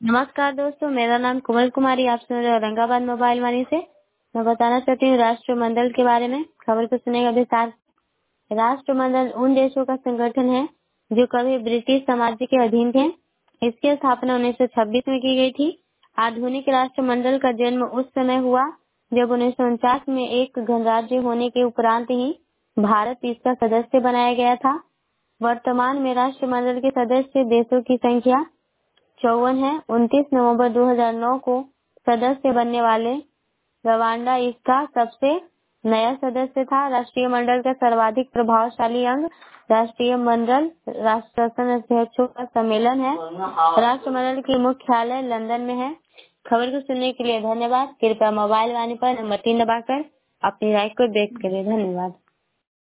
नमस्कार दोस्तों, मेरा नाम कोमल कुमारी। आप सुन रहे हो औरंगाबाद मोबाइल वाणी से। मैं बताना चाहती हूँ राष्ट्रमंडल के बारे में। खबर को सुनेगा विस्तार। राष्ट्रमंडल उन देशों का संगठन है जो कभी ब्रिटिश साम्राज्य के अधीन थे। इसकी स्थापना 1926 में की गई थी। आधुनिक राष्ट्रमंडल का जन्म उस समय हुआ जब 1949 में एक गणराज्य होने के उपरांत ही भारत इसका सदस्य बनाया गया था। वर्तमान में राष्ट्रमंडल के सदस्य देशों की संख्या 54 है। 29 नवंबर 2009 को सदस्य बनने वाले रवांडा इसका सबसे नया सदस्य था। राष्ट्रीय मंडल का सर्वाधिक प्रभावशाली अंग राष्ट्रीय मंडल राष्ट्र अध्यक्षों का सम्मेलन है। राष्ट्रमंडल की मुख्यालय लंदन में है। खबर को सुनने के लिए धन्यवाद। कृपया मोबाइल वाणी पर नंबर 3 दबाकर अपनी राय को व्यक्त करें। धन्यवाद।